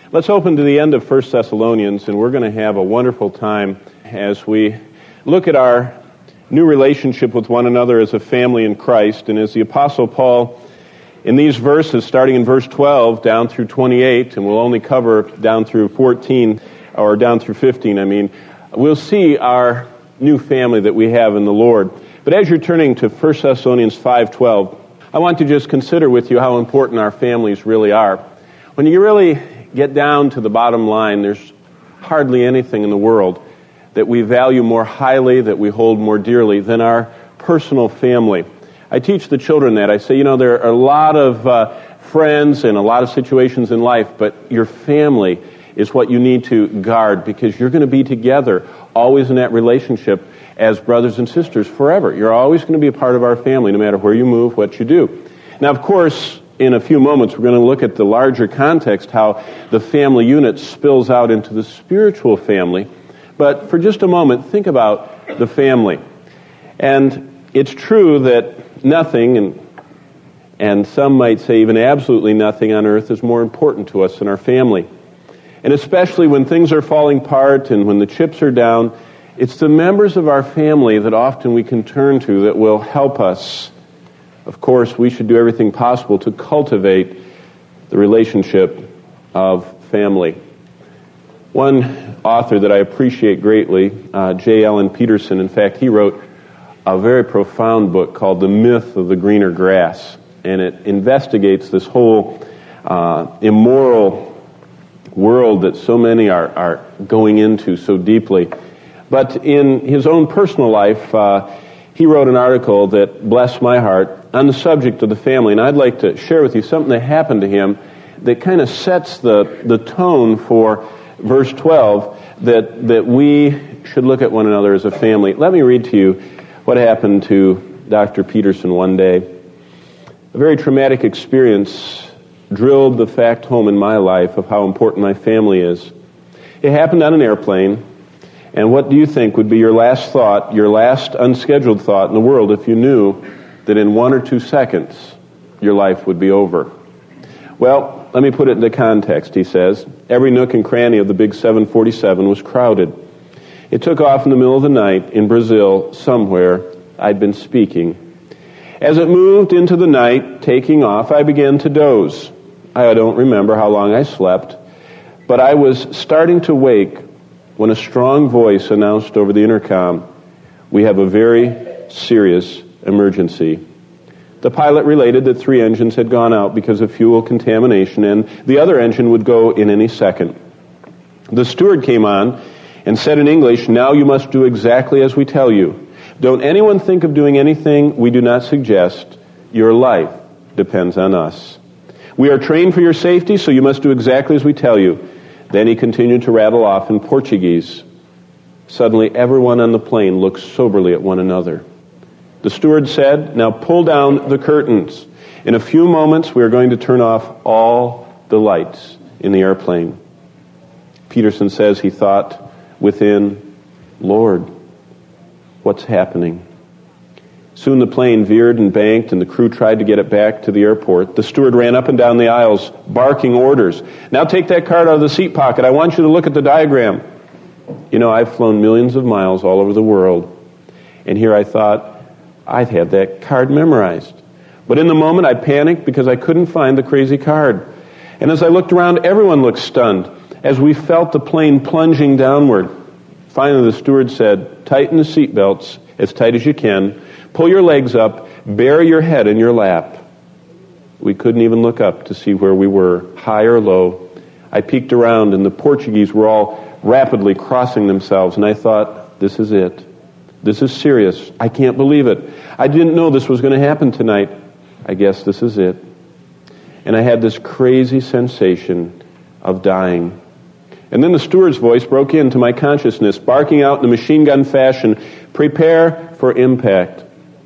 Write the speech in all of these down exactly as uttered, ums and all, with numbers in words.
Let's open to the end of First Thessalonians, and we're going to have a wonderful time as we look at our new relationship with one another as a family in Christ. And as the Apostle Paul, in these verses, starting in verse twelve down through twenty-eight, and we'll only cover down through fourteen, or down through fifteen, I mean, we'll see our new family that we have in the Lord. But as you're turning to First Thessalonians five twelve, I want to just consider with you how important our families really are. When you really get down to the bottom line, there's hardly anything in the world that we value more highly, that we hold more dearly than our personal family. I teach the children that. I say, you know, there are a lot of uh, friends and a lot of situations in life, but your family is what you need to guard, because you're going to be together always in that relationship as brothers and sisters forever. You're always going to be a part of our family, no matter where you move, what you do. Now, of course, in a few moments, we're going to look at the larger context, how the family unit spills out into the spiritual family. But for just a moment, think about the family. And it's true that nothing, and and some might say even absolutely nothing on earth is more important to us than our family. And especially when things are falling apart and when the chips are down, it's the members of our family that often we can turn to that will help us. Of course, we should do everything possible to cultivate the relationship of family. One author that I appreciate greatly, uh, J. Allen Peterson, in fact, he wrote a very profound book called The Myth of the Greener Grass, and it investigates this whole uh, immoral world that so many are, are going into so deeply. But in his own personal life, uh, he wrote an article that blessed my heart on the subject of the family, and I'd like to share with you something that happened to him that kind of sets the, the tone for verse twelve, that, that we should look at one another as a family. Let me read to you what happened to Doctor Peterson one day. A very traumatic experience drilled the fact home in my life of how important my family is. It happened on an airplane, and what do you think would be your last thought, your last unscheduled thought in the world if you knew that in one or two seconds your life would be over? Well, let me put it into context, he says. Every nook and cranny of the big seven forty-seven was crowded. It took off in the middle of the night in Brazil, somewhere I'd been speaking. As it moved into the night, taking off, I began to doze. I don't remember how long I slept, but I was starting to wake when a strong voice announced over the intercom, "We have a very serious emergency." The pilot related that three engines had gone out because of fuel contamination, and the other engine would go in any second. The steward came on and said in English, "Now you must do exactly as we tell you. Don't anyone think of doing anything we do not suggest. Your life depends on us. We are trained for your safety, so you must do exactly as we tell you." Then he continued to rattle off in Portuguese. Suddenly, everyone on the plane looked soberly at one another. The steward said, "Now pull down the curtains. In a few moments, we are going to turn off all the lights in the airplane." Peterson says he thought within, "Lord, what's happening?" Soon the plane veered and banked, and the crew tried to get it back to the airport. The steward ran up and down the aisles, barking orders. "Now take that card out of the seat pocket. I want you to look at the diagram." You know, I've flown millions of miles all over the world, and here I thought, I'd have that card memorized. But in the moment, I panicked because I couldn't find the crazy card. And as I looked around, everyone looked stunned as we felt the plane plunging downward. Finally, the steward said, "Tighten the seat belts as tight as you can. Pull your legs up. Bury your head in your lap." We couldn't even look up to see where we were, high or low. I peeked around, and the Portuguese were all rapidly crossing themselves, and I thought, this is it. This is serious. I can't believe it. I didn't know this was going to happen tonight. I guess this is it. And I had this crazy sensation of dying. And then the steward's voice broke into my consciousness, barking out in a machine gun fashion, "Prepare for impact."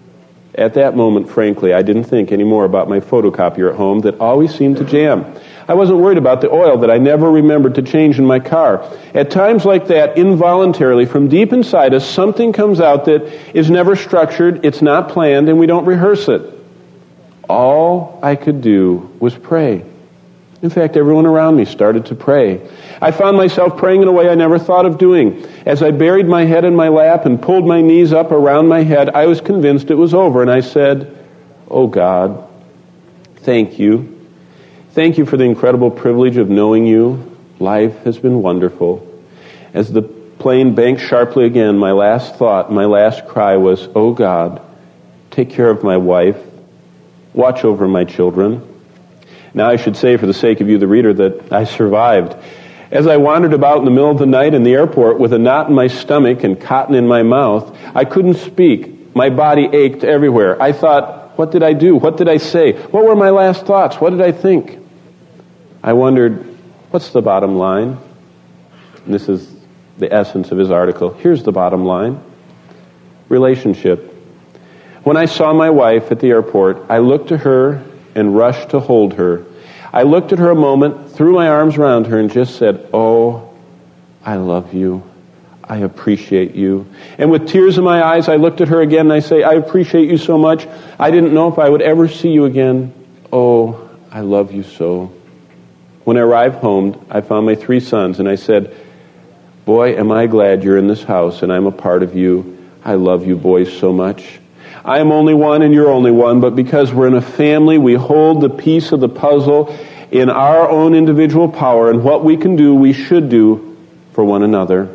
At that moment, frankly, I didn't think any more about my photocopier at home that always seemed to jam. I wasn't worried about the oil that I never remembered to change in my car. At times like that, involuntarily, from deep inside us, something comes out that is never structured, it's not planned, and we don't rehearse it. All I could do was pray. In fact, everyone around me started to pray. I found myself praying in a way I never thought of doing. As I buried my head in my lap and pulled my knees up around my head, I was convinced it was over, and I said, "Oh God, thank you. Thank you for the incredible privilege of knowing you. Life has been wonderful." As the plane banked sharply again, my last thought, my last cry was, "Oh God, take care of my wife. Watch over my children." Now I should say, for the sake of you, the reader, that I survived. As I wandered about in the middle of the night in the airport with a knot in my stomach and cotton in my mouth, I couldn't speak. My body ached everywhere. I thought, what did I do? What did I say? What were my last thoughts? What did I think? I wondered, what's the bottom line? And this is the essence of his article. Here's the bottom line. Relationship. When I saw my wife at the airport, I looked to her and rushed to hold her. I looked at her a moment, threw my arms around her, and just said, "Oh, I love you. I appreciate you." And with tears in my eyes, I looked at her again and I say, "I appreciate you so much. I didn't know if I would ever see you again. Oh, I love you so." When I arrived home, I found my three sons, and I said, "Boy, am I glad you're in this house and I'm a part of you. I love you boys so much. I am only one and you're only one, but because we're in a family, we hold the piece of the puzzle in our own individual power, and what we can do, we should do for one another."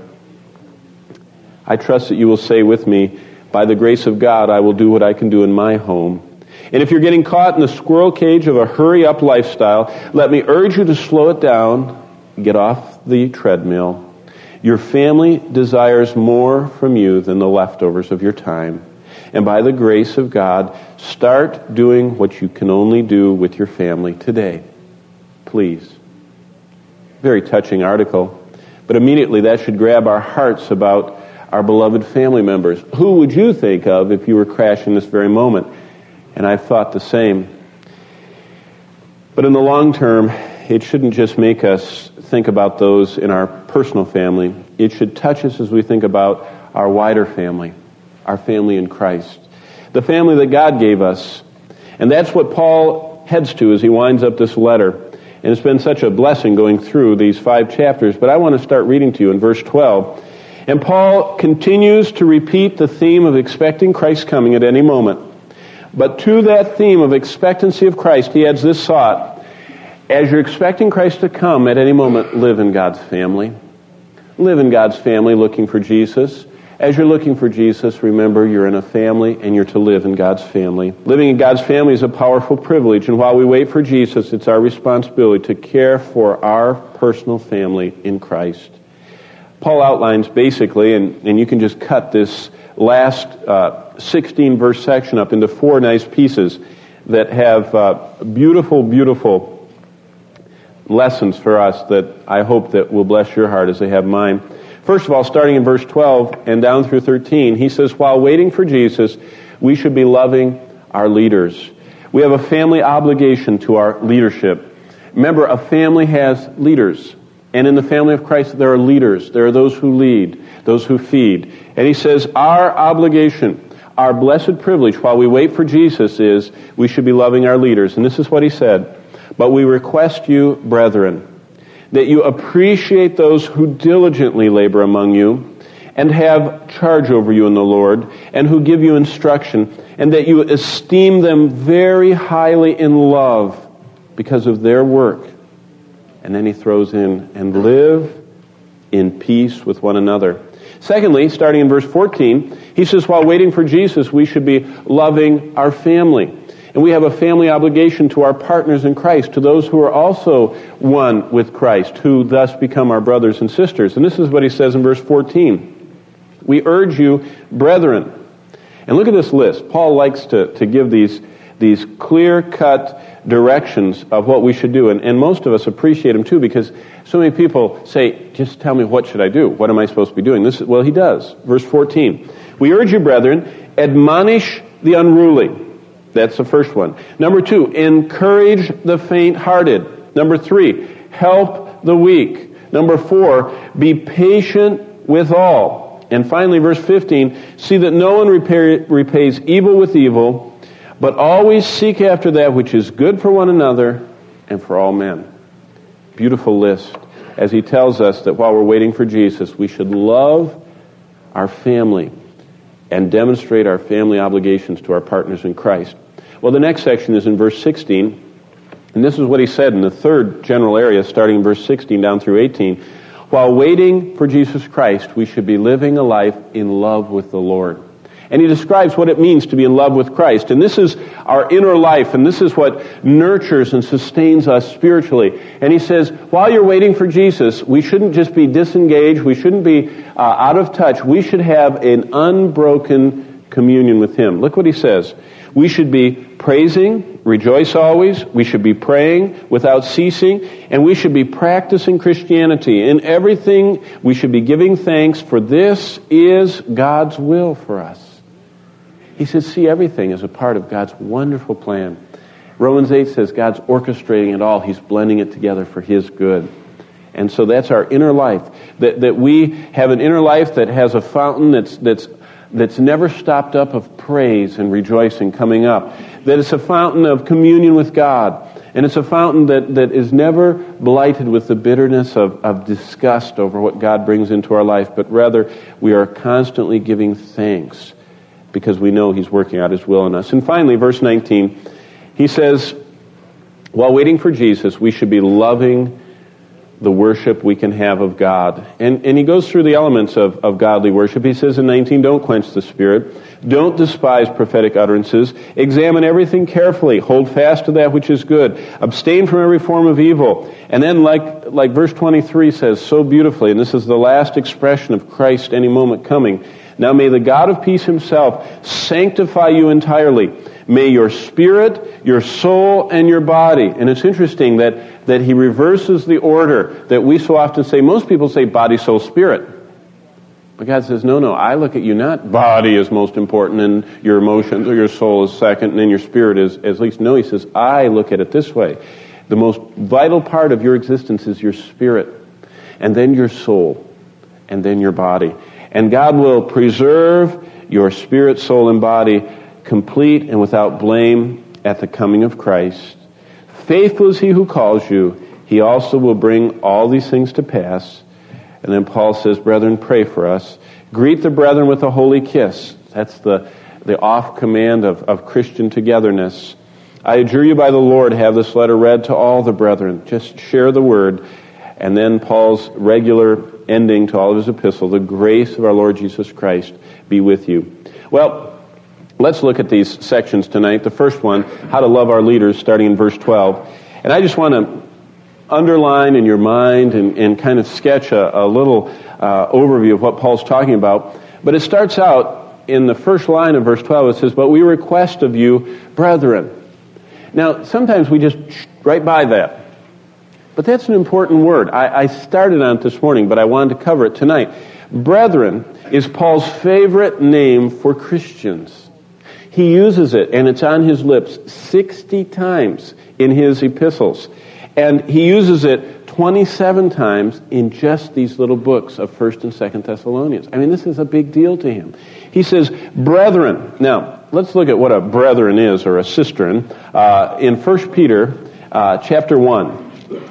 I trust that you will say with me, by the grace of God, I will do what I can do in my home. And if you're getting caught in the squirrel cage of a hurry-up lifestyle, let me urge you to slow it down, get off the treadmill. Your family desires more from you than the leftovers of your time. And by the grace of God, start doing what you can only do with your family today. Please. Very touching article. But immediately that should grab our hearts about our beloved family members. Who would you think of if you were crashing this very moment? And I've thought the same. But in the long term, it shouldn't just make us think about those in our personal family. It should touch us as we think about our wider family. Our family in Christ. The family that God gave us. And that's what Paul heads to as he winds up this letter. And it's been such a blessing going through these five chapters. But I want to start reading to you in verse twelve. And Paul continues to repeat the theme of expecting Christ's coming at any moment. But to that theme of expectancy of Christ, he adds this thought. As you're expecting Christ to come at any moment, live in God's family. Live in God's family looking for Jesus. As you're looking for Jesus, remember you're in a family and you're to live in God's family. Living in God's family is a powerful privilege, and while we wait for Jesus, it's our responsibility to care for our personal family in Christ. Paul outlines basically, and, and you can just cut this last uh, sixteen-verse section up into four nice pieces that have uh, beautiful, beautiful lessons for us that I hope that will bless your heart as they have mine. First of all, starting in verse twelve and down through thirteen, he says, while waiting for Jesus, we should be loving our leaders. We have a family obligation to our leadership. Remember, a family has leaders. And in the family of Christ, there are leaders. There are those who lead, those who feed. And he says, our obligation, our blessed privilege while we wait for Jesus is we should be loving our leaders. And this is what he said. But we request you, brethren, that you appreciate those who diligently labor among you and have charge over you in the Lord and who give you instruction, and that you esteem them very highly in love because of their work. And then he throws in, and live in peace with one another. Secondly, starting in verse fourteen, he says, while waiting for Jesus, we should be loving our family. And we have a family obligation to our partners in Christ, to those who are also one with Christ, who thus become our brothers and sisters. And this is what he says in verse fourteen. We urge you, brethren. And look at this list. Paul likes to, to give these, these clear-cut directions of what we should do. And, and most of us appreciate them too, because so many people say, just tell me, what should I do? What am I supposed to be doing? This is, well, he does. Verse fourteen. We urge you, brethren, admonish the unruly. That's the first one. Number two, encourage the faint-hearted. Number three, help the weak. Number four, be patient with all. And finally, verse fifteen, see that no one repay, repays evil with evil, but always seek after that which is good for one another and for all men. beautiful list as he tells us that while we're waiting for Jesus, we should love our family and demonstrate our family obligations to our partners in Christ. Well, the next section is in verse sixteen, and this is what he said in the third general area, starting in verse sixteen down through eighteen. While waiting for Jesus Christ, we should be living a life in love with the Lord. And he describes what it means to be in love with Christ. And this is our inner life, and this is what nurtures and sustains us spiritually. And he says, while you're waiting for Jesus, we shouldn't just be disengaged, we shouldn't be uh, out of touch, we should have an unbroken communion with him. Look what he says. We should be praising, rejoice always, we should be praying without ceasing, and we should be practicing Christianity. In everything, we should be giving thanks, for this is God's will for us. He says, see everything as a part of God's wonderful plan. Romans eight says God's orchestrating it all. He's blending it together for his good. And so that's our inner life. That that we have an inner life that has a fountain that's that's that's never stopped up of praise and rejoicing coming up. That it's a fountain of communion with God. And it's a fountain that, that is never blighted with the bitterness of, of disgust over what God brings into our life, but rather we are constantly giving thanks because we know he's working out his will in us. And finally, verse nineteen, he says, while waiting for Jesus, we should be loving the worship we can have of God. And, and he goes through the elements of, of godly worship. He says in nineteen, don't quench the Spirit. Don't despise prophetic utterances. Examine everything carefully. Hold fast to that which is good. Abstain from every form of evil. And then like, like verse twenty-three says so beautifully, and this is the last expression of Christ any moment coming, now may the God of peace himself sanctify you entirely. May your spirit, your soul, and your body. And it's interesting that, that he reverses the order that we so often say. Most people say body, soul, spirit. But God says, no, no, I look at you not body is most important and your emotions or your soul is second and then your spirit is at least. No, he says, I look at it this way. The most vital part of your existence is your spirit, and then your soul, and then your body. And God will preserve your spirit, soul, and body complete and without blame at the coming of Christ. Faithful is he who calls you. He also will bring all these things to pass. And then Paul says, brethren, pray for us. Greet the brethren with a holy kiss. That's the, the off command of, of Christian togetherness. I adjure you by the Lord, have this letter read to all the brethren. Just share the word. And then Paul's regular ending to all of his epistle, the grace of our Lord Jesus Christ be with you. Well, let's look at these sections tonight. The first one, how to love our leaders, starting in verse twelve. And I just want to underline in your mind and, and kind of sketch a, a little uh, overview of what Paul's talking about. But it starts out in the first line of verse twelve. It says, but we request of you, brethren. Now, sometimes we just right by that. But that's an important word. I, I started on it this morning, but I wanted to cover it tonight. Brethren is Paul's favorite name for Christians. He uses it, and it's on his lips sixty times in his epistles. And he uses it twenty-seven times in just these little books of First and Second Thessalonians. I mean, this is a big deal to him. He says, brethren. Now, let's look at what a brethren is, or a cistern, uh, in First Peter uh, chapter one.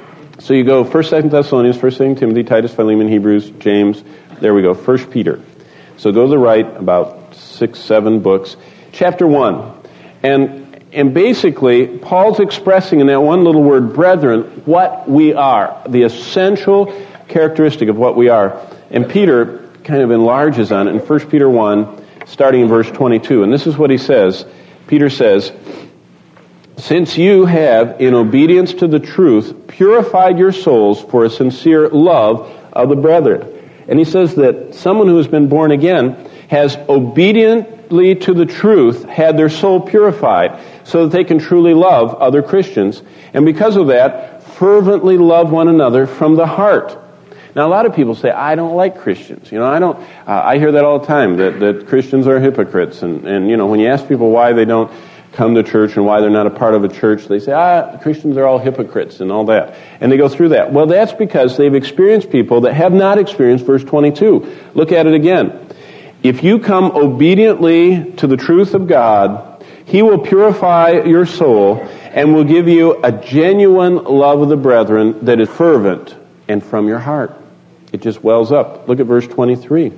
So you go First, Second Thessalonians, First, Second Timothy, Titus, Philemon, Hebrews, James. There we go, First Peter. So go to the right, about six, seven books. Chapter one. And, and basically, Paul's expressing in that one little word, brethren, what we are. The essential characteristic of what we are. And Peter kind of enlarges on it in First Peter one, starting in verse twenty-two. And this is what he says. Peter says, since you have, in obedience to the truth, purified your souls for a sincere love of the brethren. And he says that someone who has been born again has obediently to the truth had their soul purified so that they can truly love other Christians. And because of that, fervently love one another from the heart. Now, a lot of people say, I don't like Christians. You know, I don't, uh, I hear that all the time, that, that Christians are hypocrites. And, and, you know, when you ask people why they don't come to church and why they're not a part of a church, they say, ah, Christians are all hypocrites and all that. And they go through that. Well, that's because they've experienced people that have not experienced verse twenty-two. Look at it again. If you come obediently to the truth of God, he will purify your soul, and will give you a genuine love of the brethren that is fervent and from your heart. It just wells up. Look at verse twenty-three.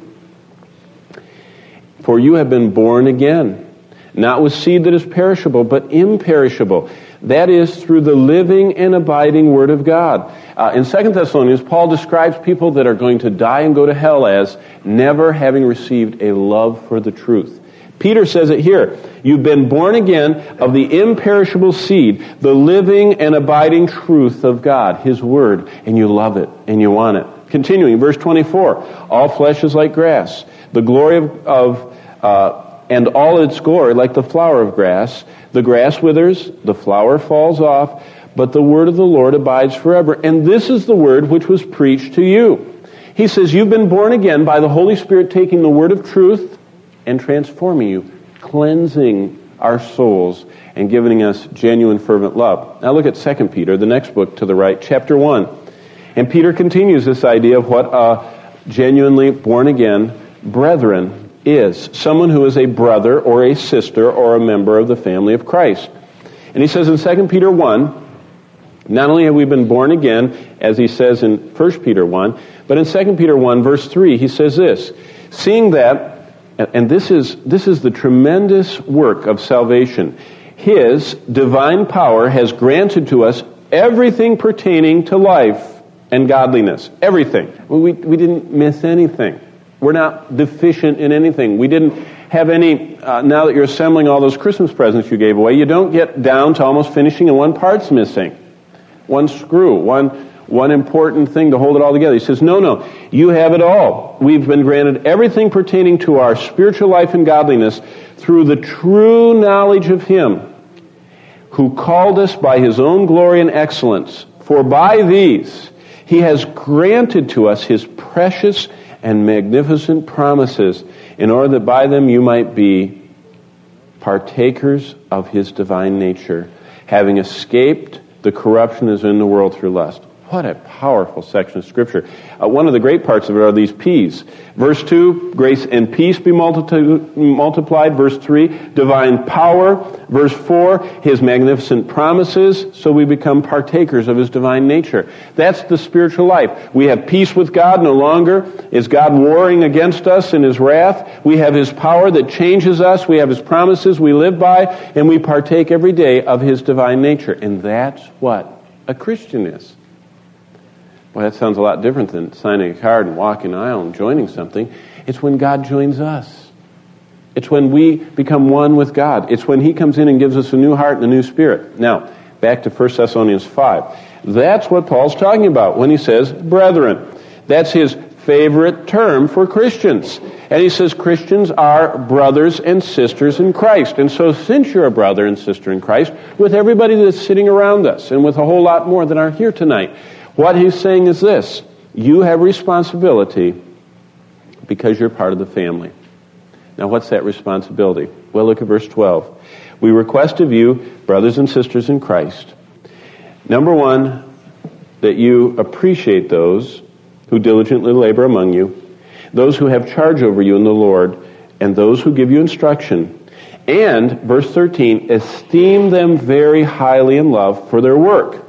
For you have been born again, not with seed that is perishable, but imperishable. That is through the living and abiding Word of God. Uh, in Second Thessalonians, Paul describes people that are going to die and go to hell as never having received a love for the truth. Peter says it here. You've been born again of the imperishable seed, the living and abiding truth of God, His Word, and you love it and you want it. Continuing, verse twenty-four. All flesh is like grass. The glory of, of uh, and all its glory like the flower of grass. The grass withers, the flower falls off, but the word of the Lord abides forever. And this is the word which was preached to you. He says, you've been born again by the Holy Spirit taking the word of truth and transforming you, cleansing our souls and giving us genuine fervent love. Now look at Second Peter, the next book to the right, chapter one. And Peter continues this idea of what a genuinely born again brethren is. Someone who is a brother or a sister or a member of the family of Christ. And he says in Second Peter one, not only have we been born again, as he says in First Peter one, but in Second Peter one, verse three, he says this, seeing that, and this is this is the tremendous work of salvation, His divine power has granted to us everything pertaining to life and godliness. Everything. We, we didn't miss anything. We're not deficient in anything. We didn't have any, uh, now that you're assembling all those Christmas presents you gave away, you don't get down to almost finishing and one part's missing. One screw, one, one important thing to hold it all together. He says, no, no, you have it all. We've been granted everything pertaining to our spiritual life and godliness through the true knowledge of Him who called us by His own glory and excellence. For by these He has granted to us His precious and magnificent promises, in order that by them you might be partakers of His divine nature, having escaped the corruption that is in the world through lust. What a powerful section of Scripture. Uh, one of the great parts of it are these P's. Verse two, grace and peace be multi- multiplied. Verse three, divine power. Verse four, His magnificent promises, so we become partakers of His divine nature. That's the spiritual life. We have peace with God. No longer is God warring against us in His wrath. We have His power that changes us. We have His promises we live by, and we partake every day of His divine nature. And that's what a Christian is. Well, that sounds a lot different than signing a card and walking an aisle and joining something. It's when God joins us. It's when we become one with God. It's when He comes in and gives us a new heart and a new spirit. Now, back to First Thessalonians five. That's what Paul's talking about when he says, brethren. That's his favorite term for Christians. And he says Christians are brothers and sisters in Christ. And so since you're a brother and sister in Christ, with everybody that's sitting around us, and with a whole lot more that are here tonight, what he's saying is this: you have responsibility because you're part of the family. Now, what's that responsibility? Well, look at verse twelve. We request of you, brothers and sisters in Christ, number one, that you appreciate those who diligently labor among you, those who have charge over you in the Lord, and those who give you instruction. And, verse thirteen, esteem them very highly in love for their work.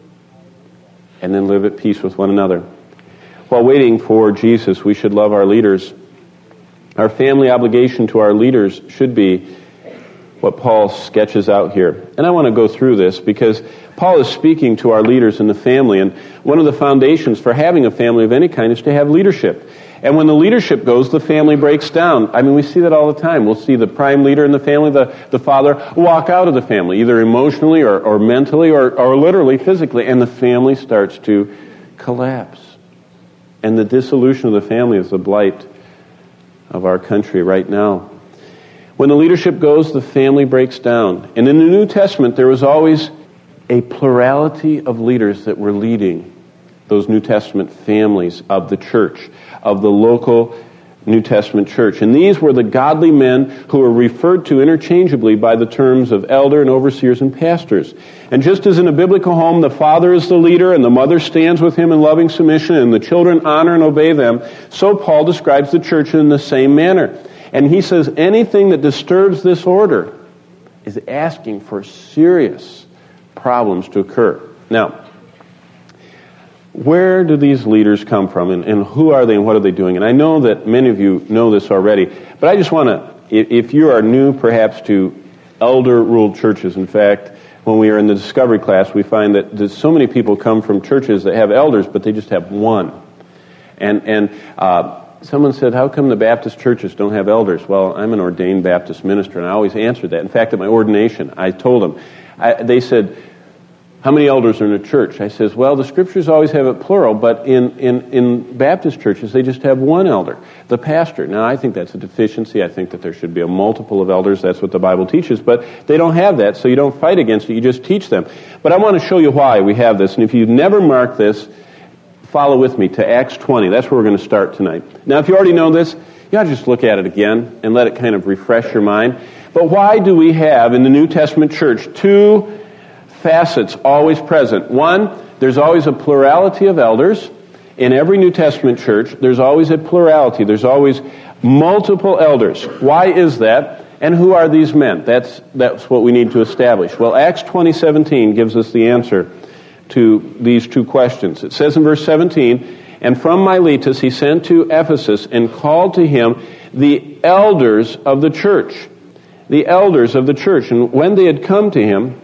And then live at peace with one another. While waiting for Jesus, we should love our leaders. Our family obligation to our leaders should be what Paul sketches out here. And I want to go through this because Paul is speaking to our leaders in the family. And one of the foundations for having a family of any kind is to have leadership. And when the leadership goes, the family breaks down. I mean, we see that all the time. We'll see the prime leader in the family, the, the father, walk out of the family, either emotionally or, or mentally or, or literally physically, and the family starts to collapse. And the dissolution of the family is the blight of our country right now. When the leadership goes, the family breaks down. And in the New Testament, there was always a plurality of leaders that were leading those New Testament families of the church, of the local New Testament church. And these were the godly men who were referred to interchangeably by the terms of elder and overseers and pastors. And just as in a biblical home, the father is the leader and the mother stands with him in loving submission and the children honor and obey them, so Paul describes the church in the same manner. And he says anything that disturbs this order is asking for serious problems to occur. Now, where do these leaders come from, and, and who are they, and what are they doing? And I know that many of you know this already, but I just want to, if, if you are new perhaps to elder-ruled churches, in fact, when we are in the discovery class, we find that there's so many people come from churches that have elders, but they just have one. And, and uh, someone said, how come the Baptist churches don't have elders? Well, I'm an ordained Baptist minister, and I always answered that. In fact, at my ordination, I told them, I, they said, how many elders are in a church? I says, well, the scriptures always have it plural, but in, in, in Baptist churches, they just have one elder, the pastor. Now, I think that's a deficiency. I think that there should be a multiple of elders. That's what the Bible teaches, but they don't have that, so you don't fight against it. You just teach them. But I want to show you why we have this, and if you've never marked this, follow with me to Acts twenty. That's where we're going to start tonight. Now, if you already know this, you ought to just look at it again and let it kind of refresh your mind. But why do we have in the New Testament church two facets always present? One, there's always a plurality of elders. In every New Testament church, there's always a plurality. There's always multiple elders. Why is that? And who are these men? That's that's what we need to establish. Well, Acts twenty seventeen gives us the answer to these two questions. It says in verse seventeen, and from Miletus he sent to Ephesus and called to him the elders of the church. The elders of the church. And when they had come to him,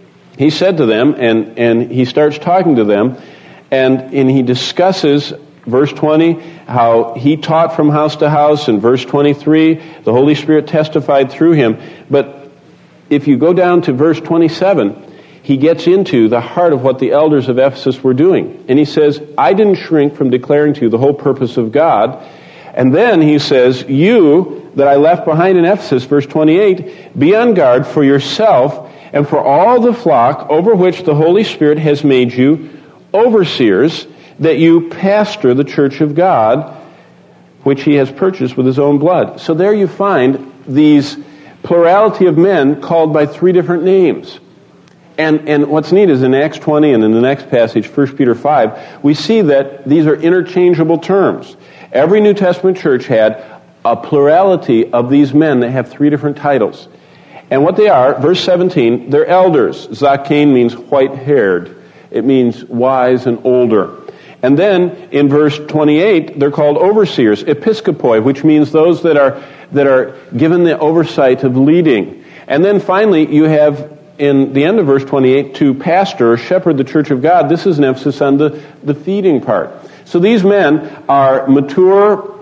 he said to them, and, and he starts talking to them, and, and he discusses, verse twenty, how he taught from house to house, and verse twenty-three, the Holy Spirit testified through him. But if you go down to verse twenty-seven, he gets into the heart of what the elders of Ephesus were doing. And he says, I didn't shrink from declaring to you the whole purpose of God. And then he says, you that I left behind in Ephesus, verse twenty-eight, be on guard for yourself and for all the flock over which the Holy Spirit has made you overseers, that you pastor the church of God, which he has purchased with his own blood. So there you find these plurality of men called by three different names. And, and what's neat is in Acts twenty and in the next passage, First Peter five, we see that these are interchangeable terms. Every New Testament church had a plurality of these men that have three different titles. And what they are, verse seventeen, they're elders. Zakein means white-haired. It means wise and older. And then in verse twenty-eight, they're called overseers, episkopoi, which means those that are that are given the oversight of leading. And then finally, you have in the end of verse twenty-eight, to pastor or shepherd the church of God. This is an emphasis on the, the feeding part. So these men are mature,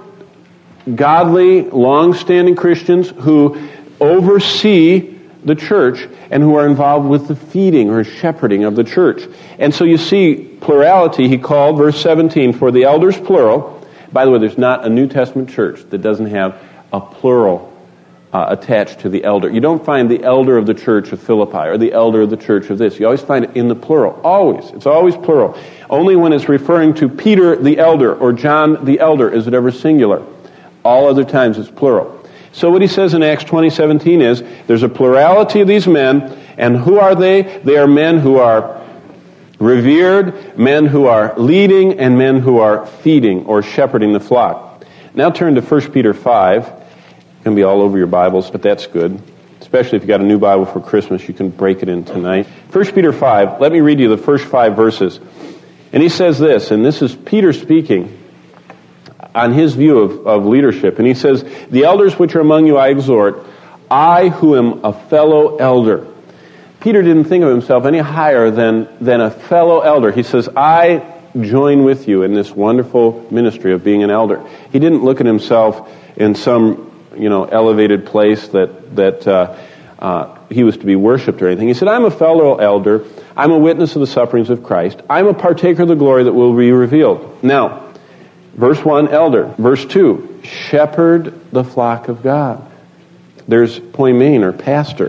godly, long-standing Christians who oversee the church and who are involved with the feeding or shepherding of the church. And so you see plurality, he called, verse seventeen, for the elders plural. By the way, there's not a New Testament church that doesn't have a plural uh, attached to the elder. You don't find the elder of the church of Philippi or the elder of the church of this. You always find it in the plural. Always. It's always plural. Only when it's referring to Peter the elder or John the elder is it ever singular. All other times it's plural. So what he says in Acts twenty seventeen is, there's a plurality of these men, and who are they? They are men who are revered, men who are leading, and men who are feeding or shepherding the flock. Now turn to First Peter five. It's going to be all over your Bibles, but that's good. Especially if you got a new Bible for Christmas, you can break it in tonight. First Peter five, let me read you the first five verses. And he says this, and this is Peter speaking on his view of, of leadership. And he says, the elders which are among you I exhort, I who am a fellow elder. Peter didn't think of himself any higher than, than a fellow elder. He says, I join with you in this wonderful ministry of being an elder. He didn't look at himself in some, you know, elevated place that, that uh, uh, he was to be worshipped or anything. He said, I'm a fellow elder. I'm a witness of the sufferings of Christ. I'm a partaker of the glory that will be revealed. Now, verse one, elder. Verse two, shepherd the flock of God. There's poimen, or pastor.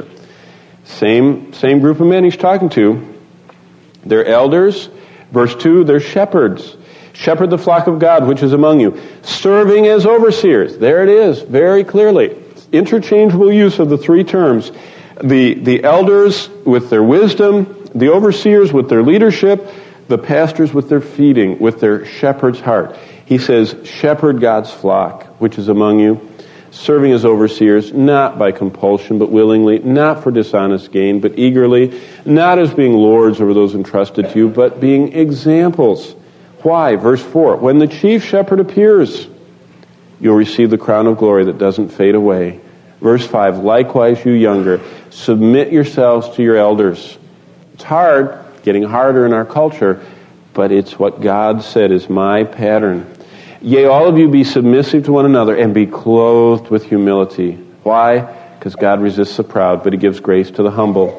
Same, same group of men he's talking to. They're elders. Verse two, they're shepherds. Shepherd the flock of God, which is among you. Serving as overseers. There it is, very clearly. Interchangeable use of the three terms. The, the elders with their wisdom, the overseers with their leadership, the pastors with their feeding, with their shepherd's heart. He says, shepherd God's flock, which is among you. serving as overseers, not by compulsion, but willingly, not for dishonest gain, but eagerly, not as being lords over those entrusted to you, but being examples. Why? Verse four, when the chief shepherd appears, you'll receive the crown of glory that doesn't fade away. Verse five, likewise you younger, submit yourselves to your elders. It's hard, getting harder in our culture, but it's what God said is my pattern. Yea, all of you be submissive to one another and be clothed with humility. Why? Because God resists the proud, but he gives grace to the humble.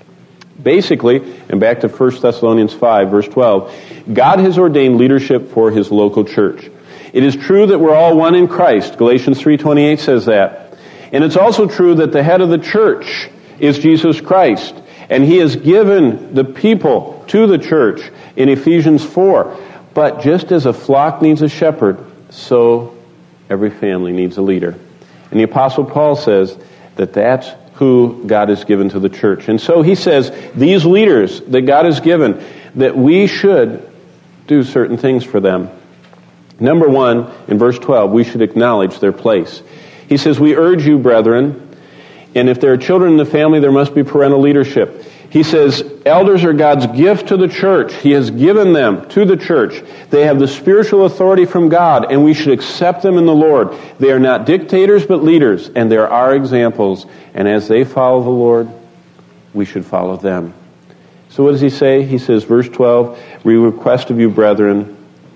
Basically, and back to First Thessalonians five, verse twelve, God has ordained leadership for his local church. It is true that we're all one in Christ. Galatians three twenty-eight says that. And it's also true that the head of the church is Jesus Christ. And he has given the people to the church in Ephesians four. But just as a flock needs a shepherd, so every family needs a leader. And the Apostle Paul says that that's who God has given to the church. And so he says, these leaders that God has given, that we should do certain things for them. Number one, in verse twelve, we should acknowledge their place. He says, we urge you, brethren, and if there are children in the family, there must be parental leadership. He says, elders are God's gift to the church. He has given them to the church. They have the spiritual authority from God, and we should accept them in the Lord. They are not dictators, but leaders, and there are examples. And as they follow the Lord, we should follow them. So what does he say? He says, verse twelve, we request of you, brethren,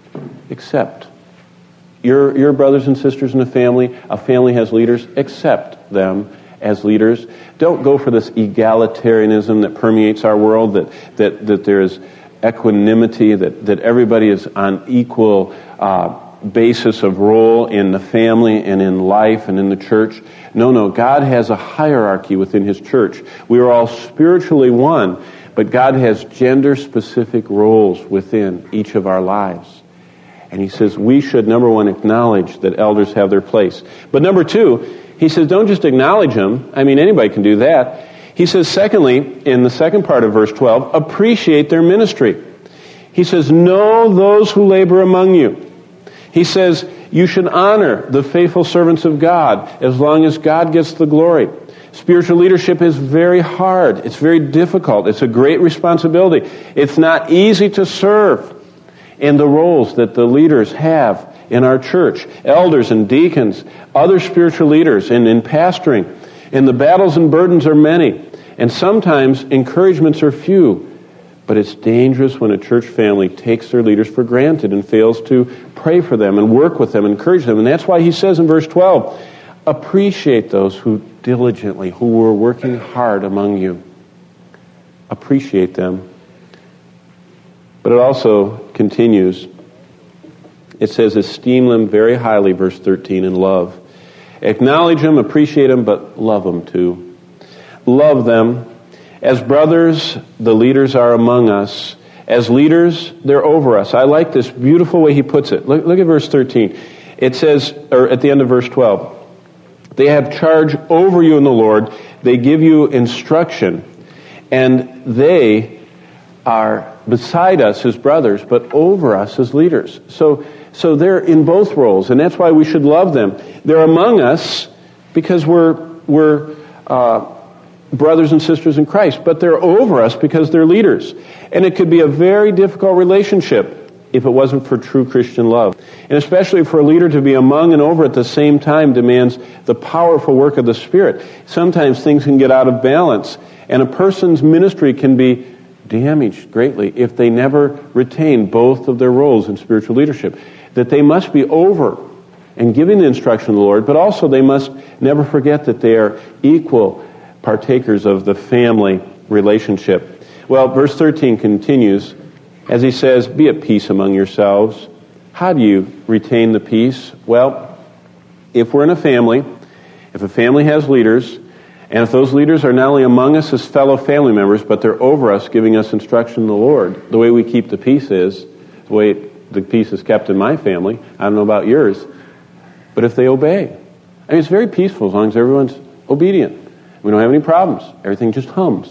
accept. Your, your brothers and sisters in a family, a family has leaders, accept them as leaders. Don't go for this egalitarianism that permeates our world, that that, that there is equanimity, that, that everybody is on equal uh, basis of role in the family and in life and in the church. No, no, God has a hierarchy within his church. We are all spiritually one, but God has gender-specific roles within each of our lives. And he says we should, number one, acknowledge that elders have their place. But number two, he says, don't just acknowledge them. I mean, anybody can do that. He says, secondly, in the second part of verse twelve, appreciate their ministry. He says, know those who labor among you. He says, you should honor the faithful servants of God as long as God gets the glory. Spiritual leadership is very hard. It's very difficult. It's a great responsibility. It's not easy to serve in the roles that the leaders have in our church, elders and deacons, other spiritual leaders, and in pastoring. And the battles and burdens are many. And sometimes encouragements are few. But it's dangerous when a church family takes their leaders for granted and fails to pray for them and work with them, encourage them. And that's why he says in verse twelve, appreciate those who diligently, who were working hard among you. Appreciate them. But it also continues. It says, esteem them very highly, verse thirteen, in love. Acknowledge them, appreciate them, but love them too. Love them. As brothers, the leaders are among us. As leaders, they're over us. I like this beautiful way he puts it. Look, look at verse thirteen. It says, or at the end of verse twelve, they have charge over you in the Lord. They give you instruction. And they are beside us as brothers, but over us as leaders. So, so they're in both roles, and that's why we should love them. They're among us because we're we're uh, brothers and sisters in Christ, but they're over us because they're leaders. And it could be a very difficult relationship if it wasn't for true Christian love. And especially for a leader to be among and over at the same time demands the powerful work of the Spirit. Sometimes things can get out of balance, and a person's ministry can be damaged greatly if they never retain both of their roles in spiritual leadership. That they must be over and giving the instruction of the Lord, but also they must never forget that they are equal partakers of the family relationship. Well, verse thirteen continues as he says, be at peace among yourselves. How do you retain the peace? Well, if we're in a family, if a family has leaders, and if those leaders are not only among us as fellow family members, but they're over us, giving us instruction in the Lord, the way we keep the peace is, the way the peace is kept in my family, I don't know about yours, but if they obey. I mean, it's very peaceful as long as everyone's obedient. We don't have any problems. Everything just hums.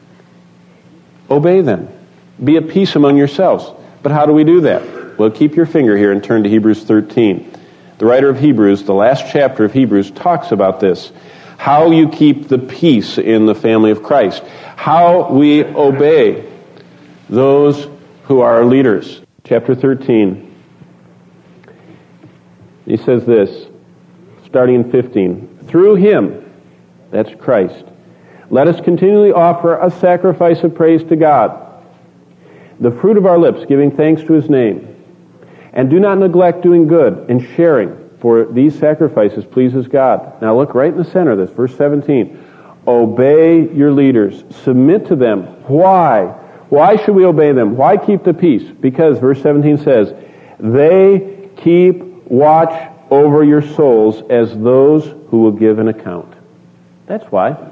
Obey them. Be at peace among yourselves. But how do we do that? Well, keep your finger here and turn to Hebrews thirteen. The writer of Hebrews, the last chapter of Hebrews, talks about this. How you keep the peace in the family of Christ. How we obey those who are our leaders. Chapter thirteen. He says this, starting in fifteen. Through him, that's Christ, let us continually offer a sacrifice of praise to God, the fruit of our lips, giving thanks to his name. And do not neglect doing good and sharing, for these sacrifices pleases God. Now look right in the center of this, verse seventeen. Obey your leaders. Submit to them. Why? Why should we obey them? Why keep the peace? Because, verse seventeen says, they keep watch over your souls as those who will give an account. That's why.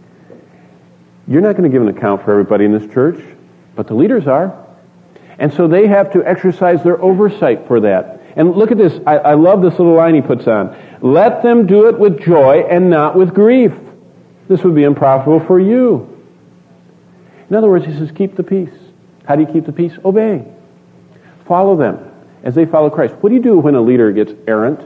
You're not going to give an account for everybody in this church, but the leaders are. And so they have to exercise their oversight for that. And look at this. I, I love this little line he puts on. Let them do it with joy and not with grief. This would be unprofitable for you. In other words, he says, keep the peace. How do you keep the peace? Obey. Follow them as they follow Christ. What do you do when a leader gets errant?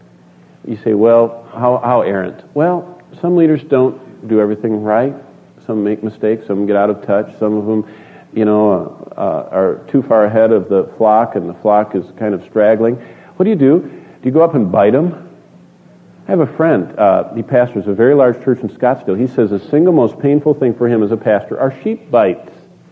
You say, well, how, how errant? Well, some leaders don't do everything right. Some make mistakes. Some get out of touch. Some of them, you know, uh, uh, are too far ahead of the flock, and the flock is kind of straggling. What do you do? Do you go up and bite them? I have a friend. Uh, he pastors a very large church in Scottsdale. He says the single most painful thing for him as a pastor are sheep bites.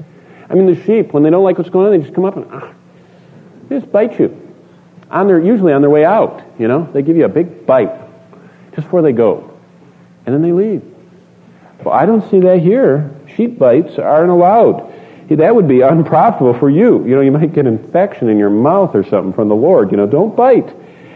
I mean, the sheep, when they don't like what's going on, they just come up and ah, they just bite you. On their, usually on their way out, you know. They give you a big bite just before they go. And then they leave. Well, I don't see that here. Sheep bites aren't allowed. That would be unprofitable for you. You know, you might get infection in your mouth or something from the Lord. You know, don't bite.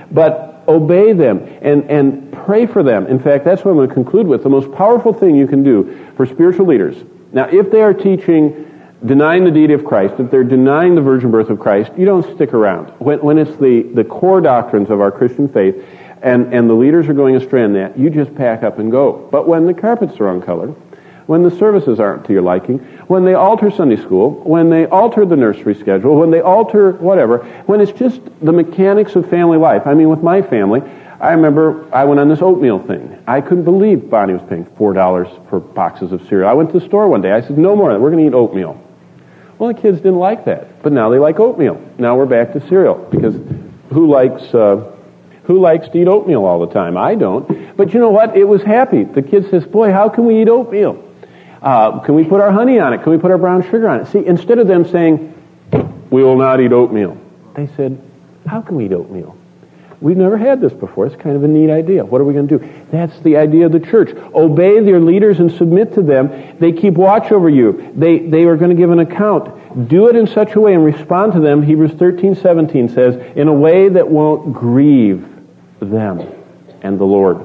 But obey them and, and pray for them. In fact, that's what I'm going to conclude with. The most powerful thing you can do for spiritual leaders. Now, if they are teaching denying the deity of Christ, if they're denying the virgin birth of Christ, you don't stick around. When, when it's the, the core doctrines of our Christian faith and, and the leaders are going astray in that, you just pack up and go. But when the carpets are uncolored, when the services aren't to your liking, when they alter Sunday school, when they alter the nursery schedule, when they alter whatever, when it's just the mechanics of family life. I mean, with my family, I remember I went on this oatmeal thing. I couldn't believe Bonnie was paying four dollars for boxes of cereal. I went to the store one day. I said, no more. We're going to eat oatmeal. Well, the kids didn't like that, but now they like oatmeal. Now we're back to cereal, because who likes uh, who likes to eat oatmeal all the time? I don't. But you know what? It was happy. The kid says, boy, how can we eat oatmeal? Uh, can we put our honey on it? Can we put our brown sugar on it? See, instead of them saying, we will not eat oatmeal, they said, how can we eat oatmeal? We've never had this before. It's kind of a neat idea. What are we going to do? That's the idea of the church. Obey their leaders and submit to them. They keep watch over you. They, they are going to give an account. Do it in such a way and respond to them, Hebrews thirteen seventeen says, in a way that won't grieve them and the Lord.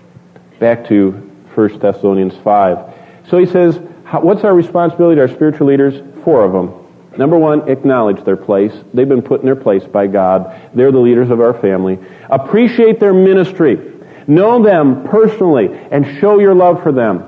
Back to First Thessalonians five. So he says, what's our responsibility to our spiritual leaders? Four of them. Number one, acknowledge their place. They've been put in their place by God. They're the leaders of our family. Appreciate their ministry. Know them personally and show your love for them.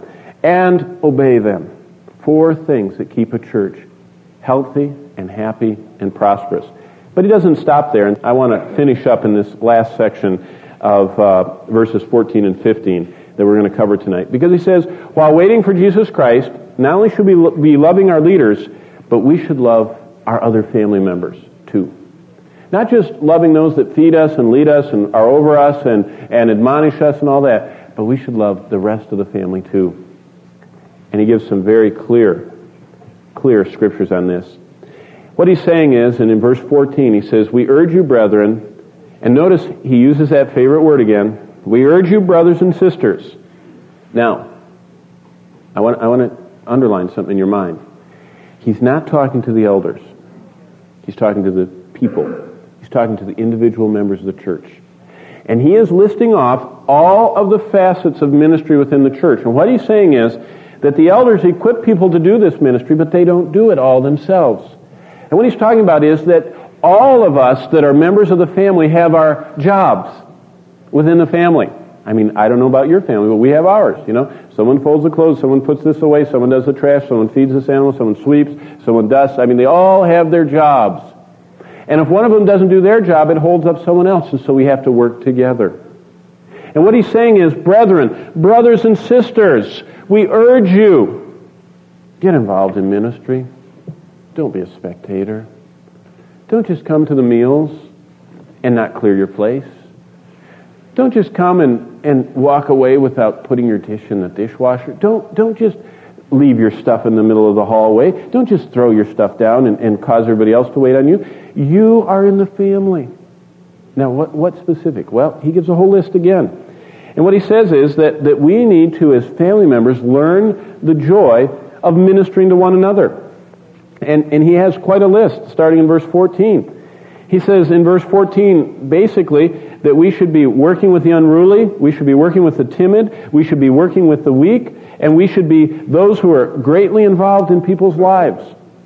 And obey them. Four things that keep a church healthy and happy and prosperous. But he doesn't stop there. And I want to finish up in this last section of uh, verses fourteen and fifteen that we're going to cover tonight. Because he says, while waiting for Jesus Christ, not only should we be loving our leaders, but we should love our other family members too. Not just loving those that feed us and lead us and are over us and, and admonish us and all that, but we should love the rest of the family too. And he gives some very clear, clear scriptures on this. What he's saying is, and in verse fourteen, he says, we urge you, brethren, and notice he uses that favorite word again, we urge you, brothers and sisters. Now, I want, I want to underline something in your mind. He's not talking to the elders. He's talking to the people. He's talking to the individual members of the church. And he is listing off all of the facets of ministry within the church. And what he's saying is that the elders equip people to do this ministry, but they don't do it all themselves. And what he's talking about is that all of us that are members of the family have our jobs within the family. I mean, I don't know about your family, but we have ours, you know. Someone folds the clothes, someone puts this away, someone does the trash, someone feeds this animal, someone sweeps, someone dusts. I mean, they all have their jobs. And if one of them doesn't do their job, it holds up someone else, and so we have to work together. And what he's saying is, brethren, brothers and sisters, we urge you, get involved in ministry. Don't be a spectator. Don't just come to the meals and not clear your place. Don't just come and, and walk away without putting your dish in the dishwasher. Don't, don't just leave your stuff in the middle of the hallway. Don't just throw your stuff down and, and cause everybody else to wait on you. You are in the family. Now, what, what specific? Well, he gives a whole list again. And what he says is that, that we need to, as family members, learn the joy of ministering to one another. And, and he has quite a list, starting in verse fourteen. He says in verse fourteen, basically, that we should be working with the unruly, we should be working with the timid, we should be working with the weak, and we should be those who are greatly involved in people's lives.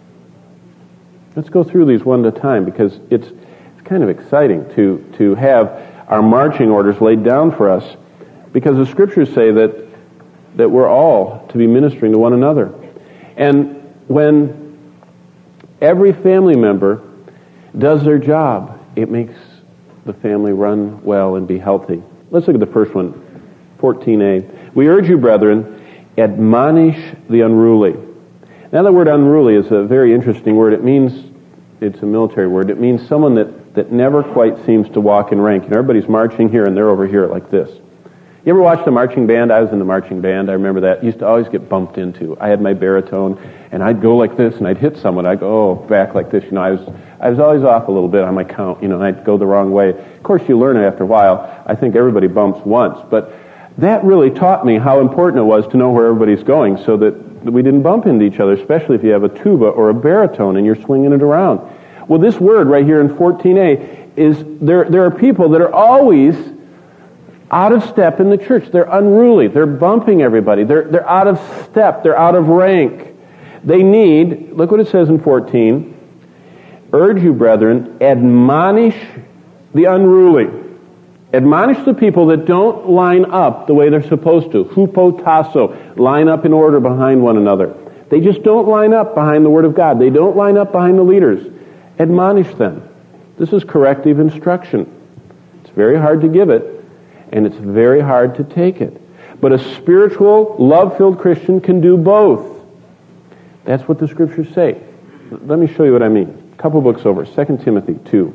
Let's go through these one at a time, because it's, it's kind of exciting to, to have our marching orders laid down for us, because the Scriptures say that, that we're all to be ministering to one another. And when every family member does their job, it makes the family run well and be healthy. Let's look at the first one, fourteen a. We urge you, brethren, admonish the unruly. Now, the word unruly is a very interesting word. It means, it's a military word, it means someone that, that never quite seems to walk in rank. You know, everybody's marching here and they're over here like this. You ever watched a marching band? I was in the marching band. I remember that. Used to always get bumped into. I had my baritone, and I'd go like this, and I'd hit someone. I'd go, oh, back like this. You know, I was I was always off a little bit on my count, you know, and I'd go the wrong way. Of course, you learn it after a while. I think everybody bumps once. But that really taught me how important it was to know where everybody's going so that we didn't bump into each other, especially if you have a tuba or a baritone and you're swinging it around. Well, this word right here in fourteen a is, there, there are people that are always out of step in the church. They're unruly. They're bumping everybody. They're, they're out of step. They're out of rank. They need, look what it says in fourteen, urge you, brethren, admonish the unruly. Admonish the people that don't line up the way they're supposed to. Hupotasso, line up in order behind one another. They just don't line up behind the Word of God. They don't line up behind the leaders. Admonish them. This is corrective instruction. It's very hard to give it, and it's very hard to take it. But a spiritual, love-filled Christian can do both. That's what the Scriptures say. Let me show you what I mean. A couple books over. Second Timothy two.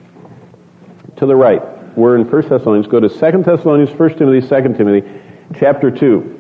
To the right. We're in First Thessalonians. Go to Second Thessalonians, First Timothy, Second Timothy, chapter two.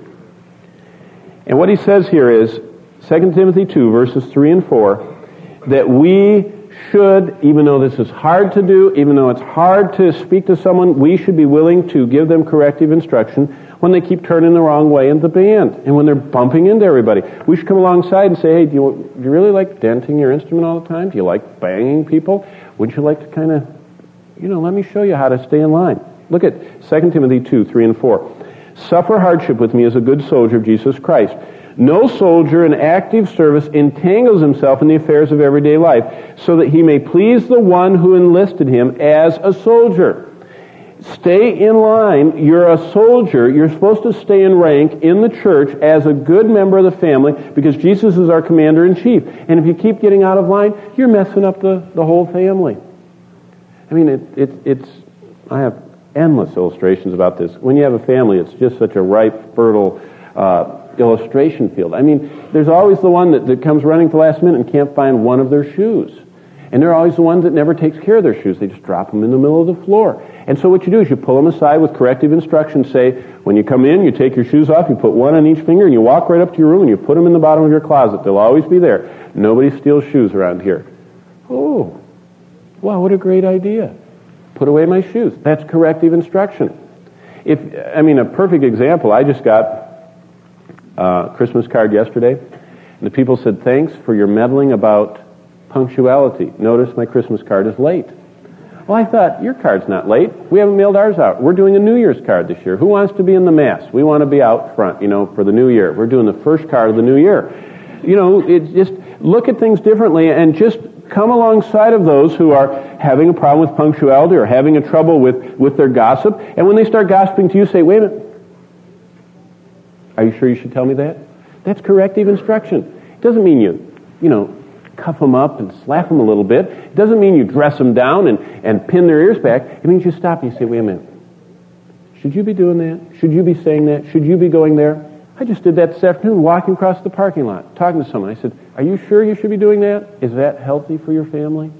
And what he says here is, Second Timothy two, verses three and four, that we should, even though this is hard to do, even though it's hard to speak to someone, we should be willing to give them corrective instruction when they keep turning the wrong way in the band and when they're bumping into everybody. We should come alongside and say, hey, do you, do you really like denting your instrument all the time? Do you like banging people? Would you like to kind of, you know, let me show you how to stay in line. Look at Second Timothy two, three and four. Suffer hardship with me as a good soldier of Jesus Christ. No soldier in active service entangles himself in the affairs of everyday life, so that he may please the one who enlisted him as a soldier. Stay in line. You're a soldier. You're supposed to stay in rank in the church as a good member of the family, because Jesus is our commander-in-chief. And if you keep getting out of line, you're messing up the, the whole family. I mean, it, it, it's, I have endless illustrations about this. When you have a family, it's just such a ripe, fertile uh, illustration field. I mean, there's always the one that, that comes running at the last minute and can't find one of their shoes. And they're always the ones that never takes care of their shoes. They just drop them in the middle of the floor. And so what you do is you pull them aside with corrective instructions. Say, when you come in, you take your shoes off, you put one on each finger, and you walk right up to your room and you put them in the bottom of your closet. They'll always be there. Nobody steals shoes around here. Oh, wow, what a great idea. Put away my shoes. That's corrective instruction. If, I mean, a perfect example, I just got a Christmas card yesterday, and the people said, thanks for your meddling about punctuality. Notice my Christmas card is late. Well, I thought, your card's not late. We haven't mailed ours out. We're doing a New Year's card this year. Who wants to be in the mass? We want to be out front, you know, for the New Year. We're doing the first card of the New Year. You know, it just look at things differently and just come alongside of those who are having a problem with punctuality or having a trouble with, with their gossip. And when they start gossiping to you, say, wait a minute. Are you sure you should tell me that? That's corrective instruction. It doesn't mean you, you know, cuff them up and slap them a little bit. It doesn't mean you dress them down and, and pin their ears back. It means you stop and you say, wait a minute. Should you be doing that? Should you be saying that? Should you be going there? I just did that this afternoon, walking across the parking lot, talking to someone. I said, are you sure you should be doing that? Is that healthy for your family?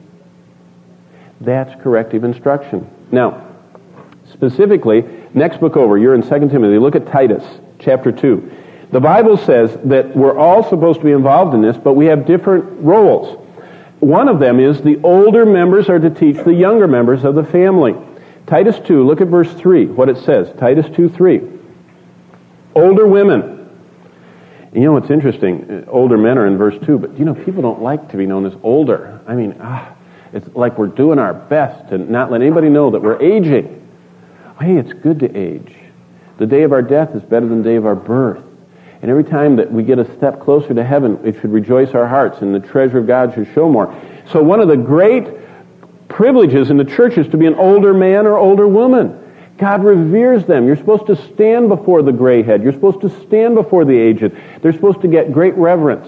That's corrective instruction. Now, specifically, next book over, you're in Second Timothy. Look at Titus, chapter two. The Bible says that we're all supposed to be involved in this, but we have different roles. One of them is the older members are to teach the younger members of the family. Titus two, look at verse three, what it says. Titus two three. Older women. You know what's interesting? Older men are in verse two, but you know, people don't like to be known as older. I mean, ah, it's like we're doing our best to not let anybody know that we're aging. Hey, it's good to age. The day of our death is better than the day of our birth. And every time that we get a step closer to heaven, it should rejoice our hearts, and the treasure of God should show more. So one of the great privileges in the church is to be an older man or older woman. God reveres them. You're supposed to stand before the gray head. You're supposed to stand before the aged. They're supposed to get great reverence.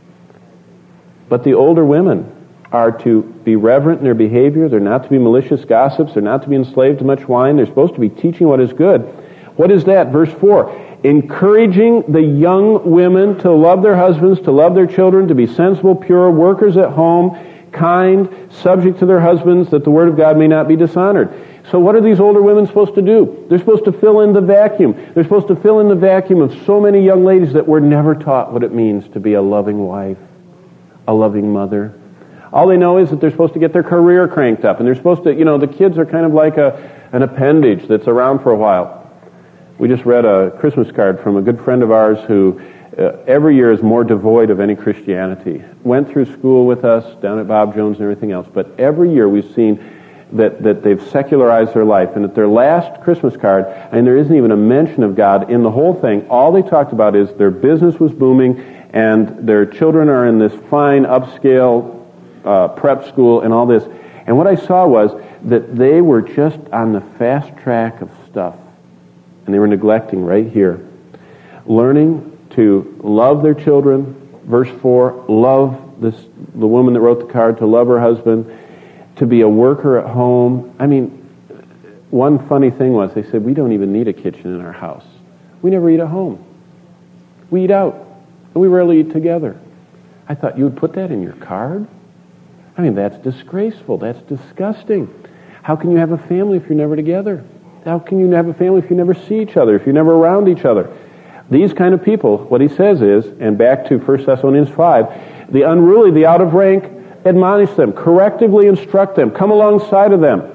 But the older women are to be reverent in their behavior. They're not to be malicious gossips. They're not to be enslaved to much wine. They're supposed to be teaching what is good. What is that? Verse four. Encouraging the young women to love their husbands, to love their children, to be sensible, pure, workers at home, kind, subject to their husbands, that the word of God may not be dishonored. So what are these older women supposed to do? They're supposed to fill in the vacuum. They're supposed to fill in the vacuum of so many young ladies that were never taught what it means to be a loving wife, a loving mother. All they know is that they're supposed to get their career cranked up, and they're supposed to, you know, the kids are kind of like a an appendage that's around for a while. We just read a Christmas card from a good friend of ours who uh, every year is more devoid of any Christianity. Went through school with us down at Bob Jones and everything else, but every year we've seen that, that they've secularized their life. And at their last Christmas card, and there isn't even a mention of God in the whole thing, all they talked about is their business was booming and their children are in this fine upscale uh, prep school and all this. And what I saw was that they were just on the fast track of stuff. And they were neglecting right here. Learning to love their children. Verse four, love this the woman that wrote the card, to love her husband, to be a worker at home. I mean, one funny thing was they said, we don't even need a kitchen in our house. We never eat at home. We eat out. And we rarely eat together. I thought, you would put that in your card? I mean, that's disgraceful. That's disgusting. How can you have a family if you're never together? How can you have a family if you never see each other, if you're never around each other? These kind of people, what he says is, and back to First Thessalonians five, the unruly, the out of rank, admonish them, correctively instruct them, come alongside of them,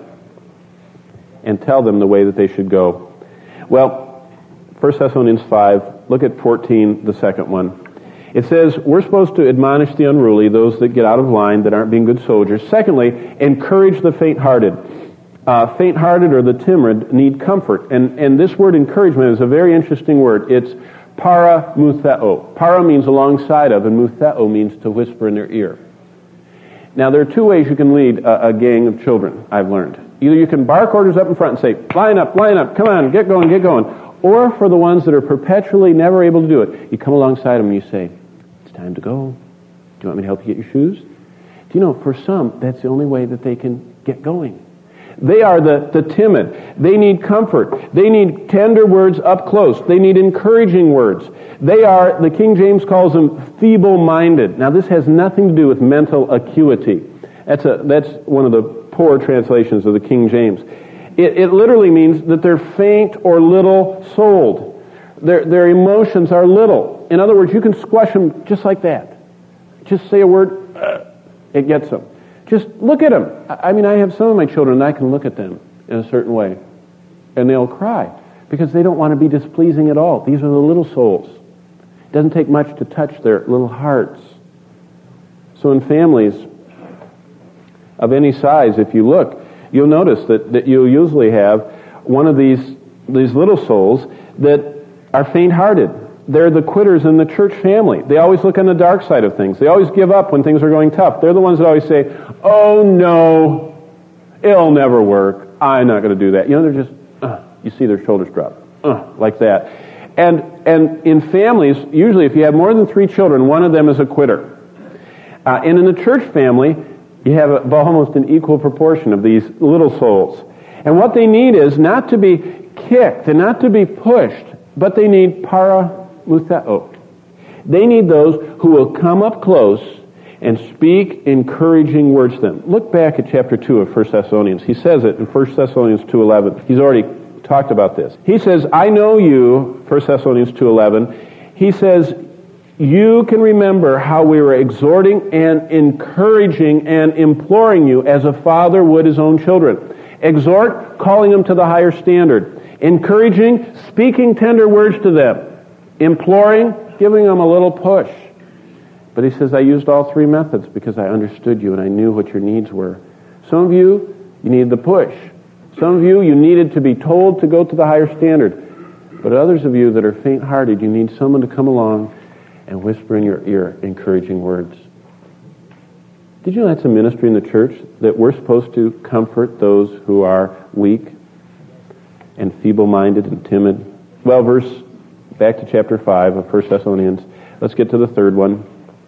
and tell them the way that they should go. Well, First Thessalonians five, look at fourteen, the second one. It says, we're supposed to admonish the unruly, those that get out of line, that aren't being good soldiers. Secondly, encourage the faint-hearted. Uh, faint-hearted or the timid need comfort. And, and this word encouragement is a very interesting word. It's paramutheo. Para means alongside of, and mutheo means to whisper in their ear. Now, there are two ways you can lead a, a gang of children, I've learned. Either you can bark orders up in front and say, line up, line up, come on, get going, get going. Or for the ones that are perpetually never able to do it, you come alongside them and you say, it's time to go. Do you want me to help you get your shoes? Do you know, for some, that's the only way that they can get going. They are the, the timid. They need comfort. They need tender words up close. They need encouraging words. They are, the King James calls them feeble-minded. Now, this has nothing to do with mental acuity. That's a that's one of the poor translations of the King James. It, it literally means that they're faint or little-souled. Their, their emotions are little. In other words, you can squash them just like that. Just say a word, uh, it gets them. Just look at them. I mean, I have some of my children, and I can look at them in a certain way, and they'll cry because they don't want to be displeasing at all. These are the little souls. It doesn't take much to touch their little hearts. So in families of any size, if you look, you'll notice that, that you'll usually have one of these, these little souls that are faint-hearted. They're the quitters in the church family. They always look on the dark side of things. They always give up when things are going tough. They're the ones that always say, oh no, it'll never work. I'm not going to do that. You know, they're just, uh, you see their shoulders drop, uh, like that. And and in families, usually if you have more than three children, one of them is a quitter. Uh, and in the church family, you have a, almost an equal proportion of these little souls. And what they need is not to be kicked and not to be pushed, but they need paramutheo. They need those who will come up close and speak encouraging words to them. Look back at chapter two of First Thessalonians. He says it in First Thessalonians two eleven. He's already talked about this. He says, I know you, First Thessalonians two eleven. He says, you can remember how we were exhorting and encouraging and imploring you as a father would his own children. Exhort, calling them to the higher standard. Encouraging, speaking tender words to them. Imploring, giving them a little push. But he says, I used all three methods because I understood you and I knew what your needs were. Some of you, you needed the push. Some of you, you needed to be told to go to the higher standard. But others of you that are faint-hearted, you need someone to come along and whisper in your ear encouraging words. Did you know that's a ministry in the church, that we're supposed to comfort those who are weak and feeble-minded and timid? Well, verse, back to chapter five of First Thessalonians. Let's get to the third one.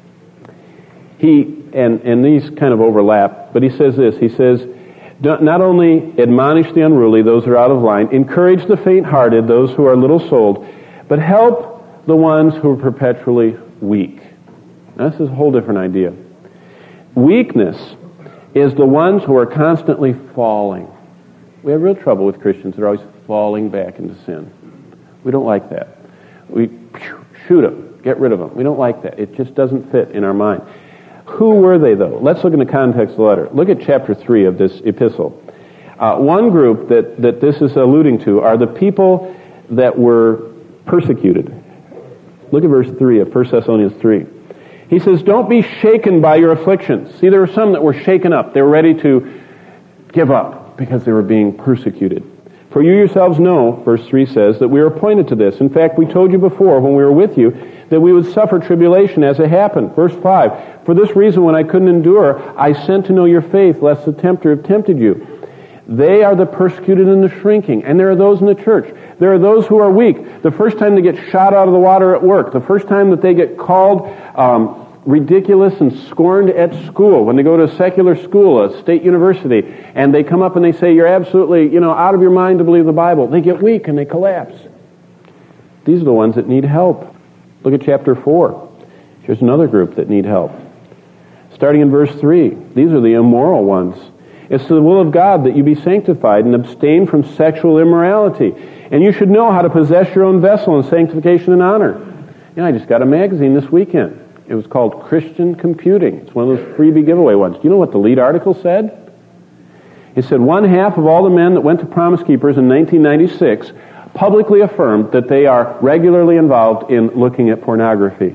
He, and, and these kind of overlap, but he says this, he says, not only admonish the unruly, those who are out of line, encourage the faint-hearted, those who are little-souled, but help the ones who are perpetually weak. Now, this is a whole different idea. Weakness is the ones who are constantly falling. We have real trouble with Christians that are always falling back into sin. We don't like that. We shoot them, get rid of them. We don't like that. It just doesn't fit in our mind. Who were they, though? Let's look in the context of the letter. Look at chapter three of this epistle. Uh, one group that, that this is alluding to are the people that were persecuted. Look at verse three of First Thessalonians three. He says, don't be shaken by your afflictions. See, there were some that were shaken up. They were ready to give up because they were being persecuted. For you yourselves know, verse three says, that we are appointed to this. In fact, we told you before when we were with you that we would suffer tribulation as it happened. Verse five, for this reason when I couldn't endure, I sent to know your faith, lest the tempter have tempted you. They are the persecuted and the shrinking. And there are those in the church. There are those who are weak. The first time they get shot out of the water at work, the first time that they get called um, ridiculous and scorned at school, when they go to a secular school, a state university, and they come up and they say, you're absolutely, you know, out of your mind to believe the Bible. They get weak and they collapse. These are the ones that need help. Look at chapter four. Here's another group that need help. Starting in verse three, these are the immoral ones. It's to the will of God that you be sanctified and abstain from sexual immorality. And you should know how to possess your own vessel in sanctification and honor. You know, I just got a magazine this weekend. It was called Christian Computing. It's one of those freebie giveaway ones. Do you know what the lead article said? It said one half of all the men that went to Promise Keepers in nineteen ninety-six publicly affirmed that they are regularly involved in looking at pornography. Do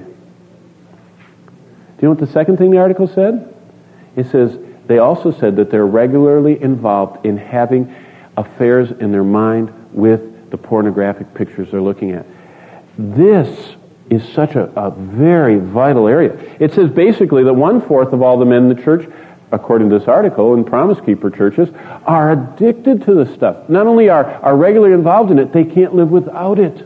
you know what the second thing the article said? It says they also said that they're regularly involved in having affairs in their mind with the pornographic pictures they're looking at. This is such a, a very vital area. It says basically that one-fourth of all the men in the church, according to this article, in Promise Keeper churches, are addicted to this stuff. Not only are, are regularly involved in it, they can't live without it.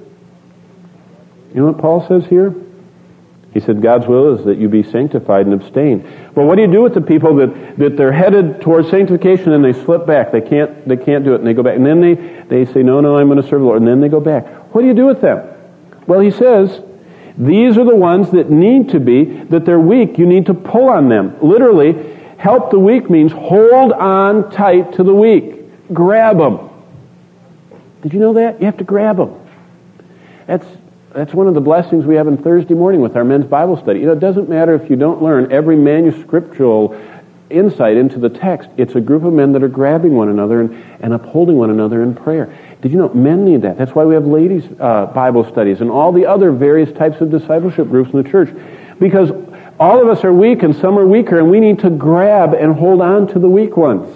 You know what Paul says here? He said, God's will is that you be sanctified and abstain. Well, what do you do with the people that, that they're headed towards sanctification and they slip back? They can't, they can't do it and they go back. And then they, they say, no, no, I'm going to serve the Lord. And then they go back. What do you do with them? Well, he says, these are the ones that need to be, that they're weak. You need to pull on them. Literally, help the weak means hold on tight to the weak. Grab them. Did you know that? You have to grab them. That's, that's one of the blessings we have on Thursday morning with our men's Bible study. You know, it doesn't matter if you don't learn every manuscriptural insight into the text. It's a group of men that are grabbing one another and, and upholding one another in prayer. Did you know men need that? That's why we have ladies' uh, Bible studies and all the other various types of discipleship groups in the church. Because all of us are weak and some are weaker, and we need to grab and hold on to the weak ones.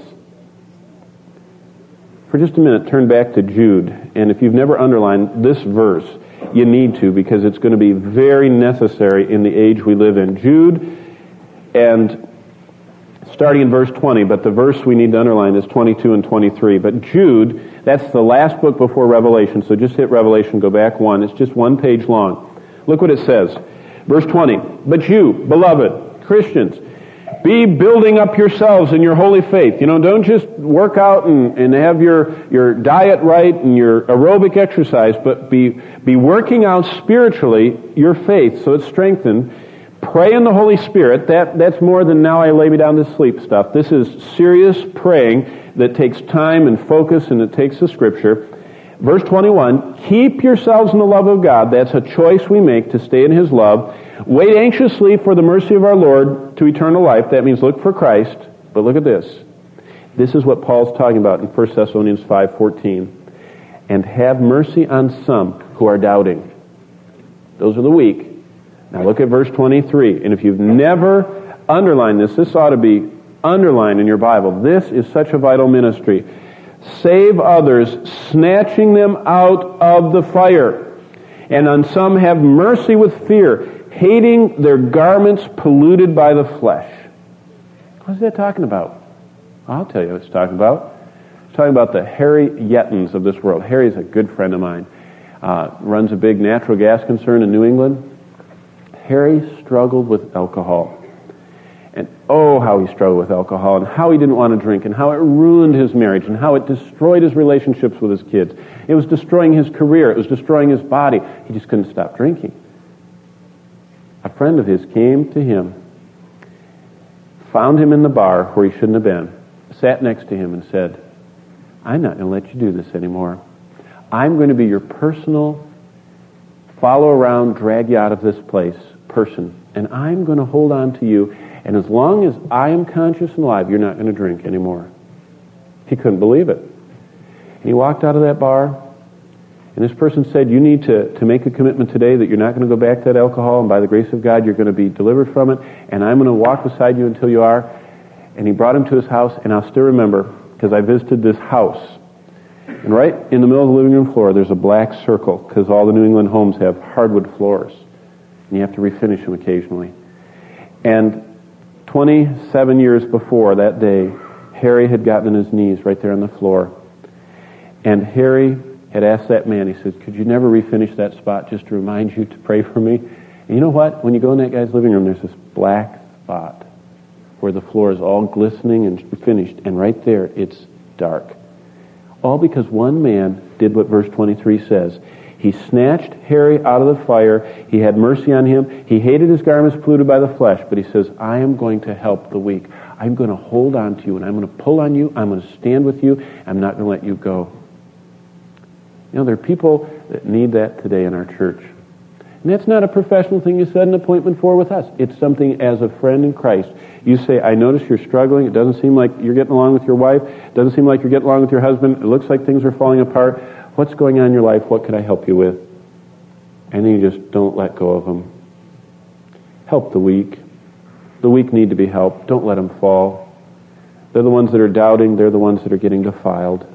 For just a minute, turn back to Jude. And if you've never underlined this verse, you need to, because it's going to be very necessary in the age we live in. Jude, and starting in verse twenty, but the verse we need to underline is twenty-two and twenty-three. But Jude, that's the last book before Revelation, so just hit Revelation, go back one. It's just one page long. Look what it says. Verse twenty, but you, beloved Christians, Be building up yourselves in your holy faith. You know, don't just work out and, and have your, your diet right and your aerobic exercise, but be, be working out spiritually your faith so it's strengthened. Pray in the Holy Spirit. That, that's more than now I lay me down to sleep stuff. This is serious praying that takes time and focus, and it takes the Scripture. Verse twenty-one, keep yourselves in the love of God. That's a choice we make to stay in His love. Wait anxiously for the mercy of our Lord to eternal life. That means look for Christ. But look at this. This is what Paul's talking about in First Thessalonians five fourteen. And have mercy on some who are doubting. Those are the weak. Now look at verse twenty-three. And if you've never underlined this, this ought to be underlined in your Bible. This is such a vital ministry. Save others, snatching them out of the fire. And on some have mercy with fear, hating their garments polluted by the flesh. What's that talking about? I'll tell you what it's talking about. It's talking about the Harry Yettons of this world. Harry's a good friend of mine. Uh, runs a big natural gas concern in New England. Harry struggled with alcohol. And oh, how he struggled with alcohol, and how he didn't want to drink, and how it ruined his marriage, and how it destroyed his relationships with his kids. It was destroying his career. It was destroying his body. He just couldn't stop drinking. A friend of his came to him, found him in the bar where he shouldn't have been, sat next to him and said, I'm not going to let you do this anymore. I'm going to be your personal follow around, drag you out of this place person, and I'm going to hold on to you. And as long as I am conscious and alive, you're not going to drink anymore. He couldn't believe it. And he walked out of that bar, and this person said, you need to, to make a commitment today that you're not going to go back to that alcohol, and by the grace of God, you're going to be delivered from it, and I'm going to walk beside you until you are. And he brought him to his house, and I'll still remember, because I visited this house. And right in the middle of the living room floor, there's a black circle, because all the New England homes have hardwood floors. And you have to refinish them occasionally. And twenty-seven years before that day, Harry had gotten on his knees right there on the floor. And Harry had asked that man, he said, could you never refinish that spot just to remind you to pray for me? And you know what? When you go in that guy's living room, there's this black spot where the floor is all glistening and finished. And right there, it's dark. All because one man did what verse twenty-three says. He snatched Harry out of the fire. He had mercy on him. He hated his garments polluted by the flesh. But he says, I am going to help the weak. I'm going to hold on to you, and I'm going to pull on you. I'm going to stand with you. I'm not going to let you go. You know, there are people that need that today in our church. And that's not a professional thing you set an appointment for with us. It's something as a friend in Christ. You say, I notice you're struggling. It doesn't seem like you're getting along with your wife. It doesn't seem like you're getting along with your husband. It looks like things are falling apart. What's going on in your life? What can I help you with? And then you just don't let go of them. Help the weak. The weak need to be helped. Don't let them fall. They're the ones that are doubting. They're the ones that are getting defiled.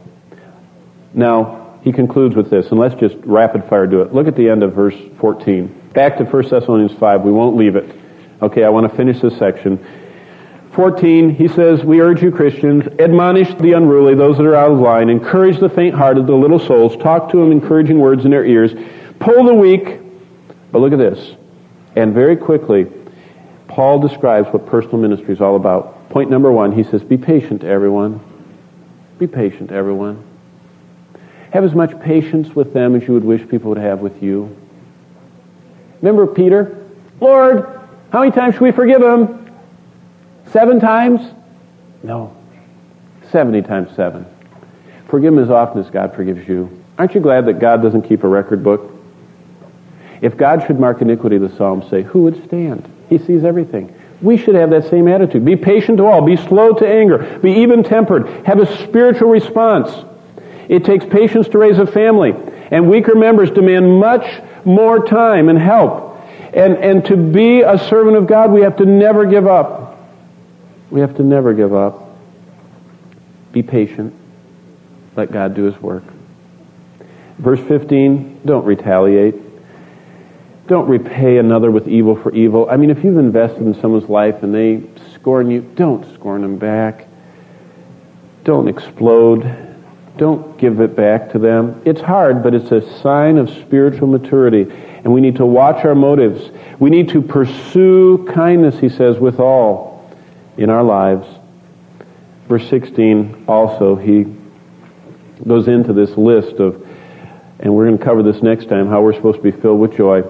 Now, he concludes with this, and let's just rapid fire do it. Look at the end of verse fourteen. Back to First Thessalonians five. We won't leave it. Okay, I want to finish this section. fourteen, he says, we urge you Christians, admonish the unruly, those that are out of line, encourage the faint-hearted, the little souls, talk to them encouraging words in their ears, pull the weak. But look at this. And very quickly, Paul describes what personal ministry is all about. Point number one, he says, be patient, everyone. Be patient, everyone. Have as much patience with them as you would wish people would have with you. Remember Peter? Lord, how many times should we forgive him? Seven times? No. Seventy times seven. Forgive him as often as God forgives you. Aren't you glad that God doesn't keep a record book? If God should mark iniquity, the Psalms say, who would stand? He sees everything. We should have that same attitude. Be patient to all. Be slow to anger. Be even-tempered. Have a spiritual response. It takes patience to raise a family. And weaker members demand much more time and help. And, and to be a servant of God, we have to never give up. We have to never give up. Be patient. Let God do His work. Verse fifteen, don't retaliate. Don't repay another with evil for evil. I mean, if you've invested in someone's life and they scorn you, don't scorn them back. Don't explode. Don't give it back to them. It's hard, but it's a sign of spiritual maturity. And we need to watch our motives. We need to pursue kindness, he says, with all. in our lives. Verse sixteen also, he goes into this list of, and we're going to cover this next time, how we're supposed to be filled with joy.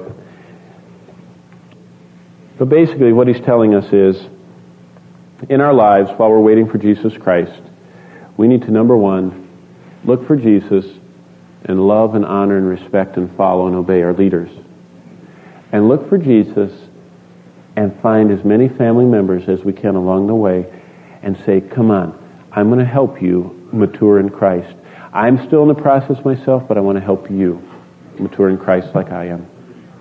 But basically what he's telling us is, in our lives, while we're waiting for Jesus Christ, we need to, number one, look for Jesus and love and honor and respect and follow and obey our leaders. And look for Jesus and find as many family members as we can along the way and say, come on, I'm going to help you mature in Christ. I'm still in the process myself, but I want to help you mature in Christ like I am.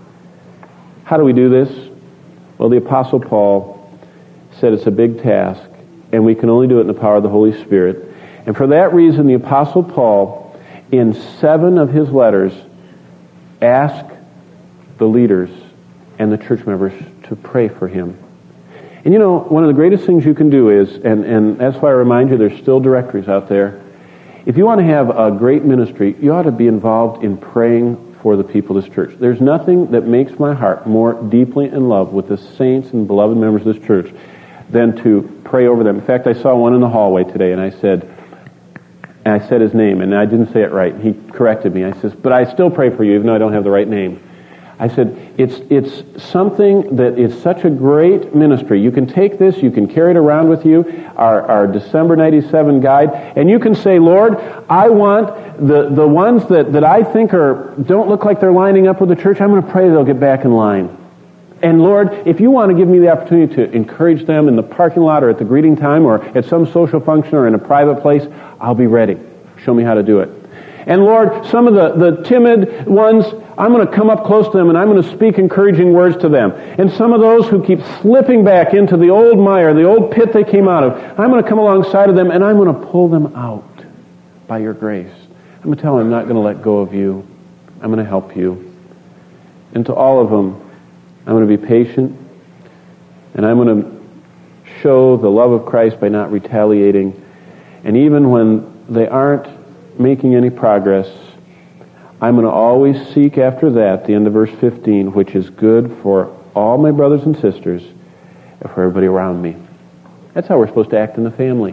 How do we do this? Well, the Apostle Paul said it's a big task, and we can only do it in the power of the Holy Spirit. And for that reason, the Apostle Paul, in seven of his letters, asked the leaders and the church members to pray for him. And you know, one of the greatest things you can do is, and, and that's why I remind you, there's still directories out there. If you want to have a great ministry, you ought to be involved in praying for the people of this church. There's nothing that makes my heart more deeply in love with the saints and beloved members of this church than to pray over them. In fact, I saw one in the hallway today, and I said, and I said his name, and I didn't say it right. He corrected me. I says, but I still pray for you, even though I don't have the right name. I said, it's it's something that is such a great ministry. You can take this, you can carry it around with you, our, our December ninety-seven guide, and you can say, Lord, I want the, the ones that, that I think are don't look like they're lining up with the church, I'm going to pray they'll get back in line. And Lord, if you want to give me the opportunity to encourage them in the parking lot or at the greeting time or at some social function or in a private place, I'll be ready. Show me how to do it. And Lord, some of the, the timid ones, I'm going to come up close to them and I'm going to speak encouraging words to them. And some of those who keep slipping back into the old mire, the old pit they came out of, I'm going to come alongside of them and I'm going to pull them out by your grace. I'm going to tell them I'm not going to let go of you. I'm going to help you. And to all of them, I'm going to be patient and I'm going to show the love of Christ by not retaliating. And even when they aren't making any progress, I'm going to always seek after that, the end of verse fifteen, which is good for all my brothers and sisters and for everybody around me. That's how we're supposed to act in the family.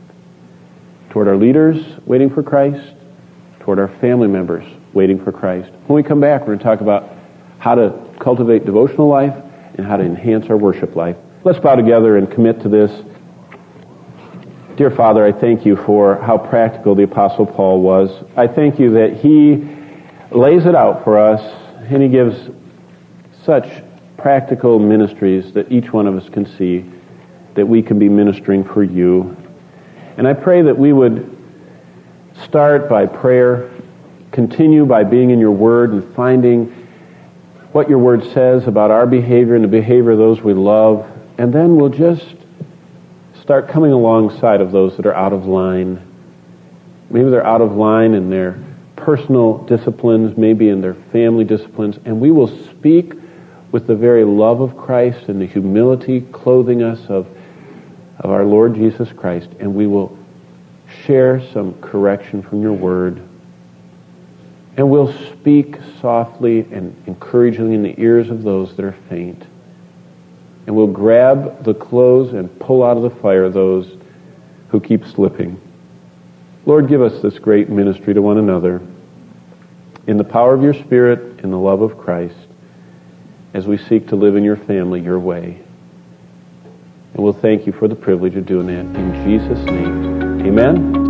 Toward our leaders, waiting for Christ. Toward our family members, waiting for Christ. When we come back, we're going to talk about how to cultivate devotional life and how to enhance our worship life. Let's bow together and commit to this. Dear Father, I thank you for how practical the Apostle Paul was. I thank you that he lays it out for us, and he gives such practical ministries that each one of us can see that we can be ministering for you. And I pray that we would start by prayer, continue by being in your word and finding what your word says about our behavior and the behavior of those we love, and then we'll just start coming alongside of those that are out of line. Maybe they're out of line in their personal disciplines, maybe in their family disciplines, and we will speak with the very love of Christ and the humility clothing us of, of our Lord Jesus Christ, and we will share some correction from your word. And we'll speak softly and encouragingly in the ears of those that are faint. And we'll grab the clothes and pull out of the fire those who keep slipping. Lord, give us this great ministry to one another in the power of your Spirit, in the love of Christ, as we seek to live in your family your way. And we'll thank you for the privilege of doing that. In Jesus' name, amen.